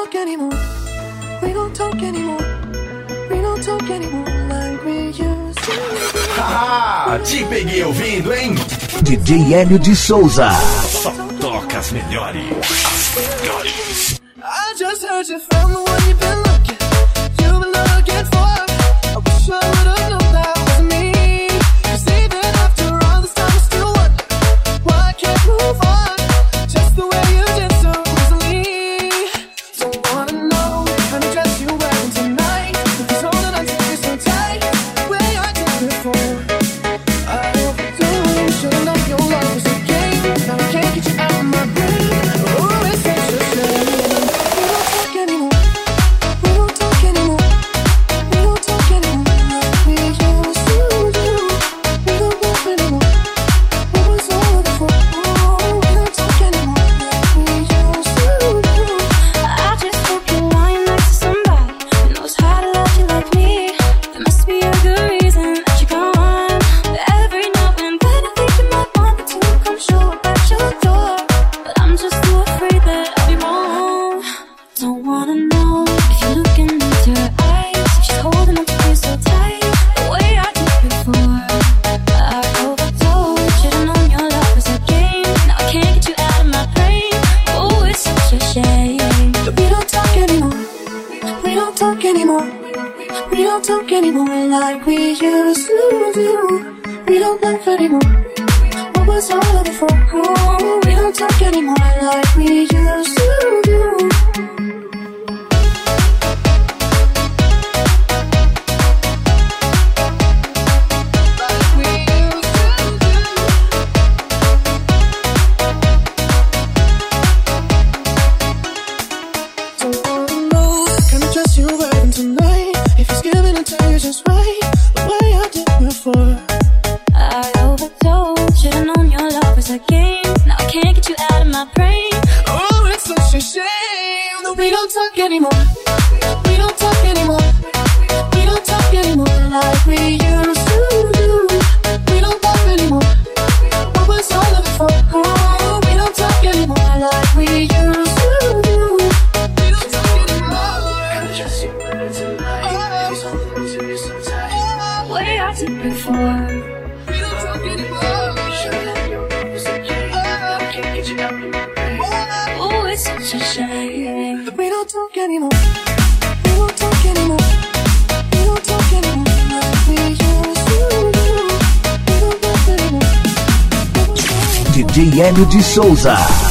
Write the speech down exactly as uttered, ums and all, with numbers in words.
talk anymore. We don't talk anymore. We don't talk anymore like we used to. Haha, te peguei ouvindo, hein? D J Hélio de Souza. Só toca as melhores. As melhores. I just heard you found the one you've been looking. You've been looking for. I wish I would've known that was me. 'Cause even after all this time I still wonder why I can't move on just the way you did so easily. Don't wanna know what kind of dress you're wearing tonight. If it's holding on to you so tight the way I did before. I overdosed, should've known your love was a game. Now I can't get you out of my brain. Oh, it's such a shame. D J Hélio de Souza.